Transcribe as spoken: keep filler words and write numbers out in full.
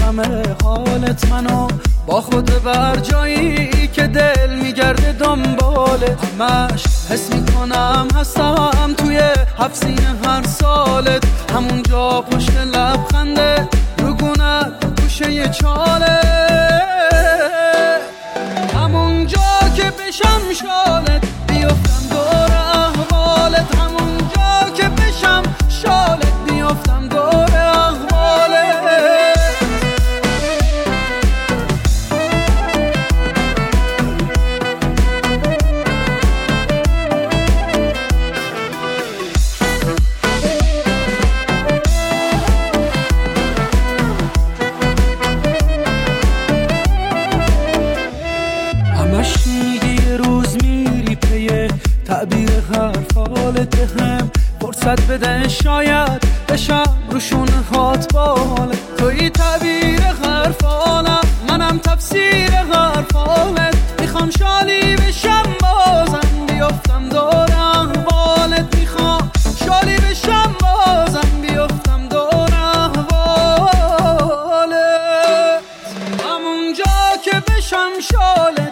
همه حالت منو با خود بر جایی که دل میگرده دنباله، همش حس میکنم هستم توی هفت سینه هر سالت، همونجا پشت لبخنده رگونت گوشه چاله، همونجا که بشم شالت بیفتم دور احوالت، همونجا که بشم شالت بیفتم دور احوالت. همش میگی یه روز میری پیه تعبیر حرفالت، هم فرصت بده شاید بشم روشون هات بالت، توی تعبیر حرفالم منم تفسیر حرفالت، میخوام شالی بشم بازم بیفتم دور احوالت، میخوام شالی بشم بازم بیفتم دور احوالت، همونجا که بشم شالت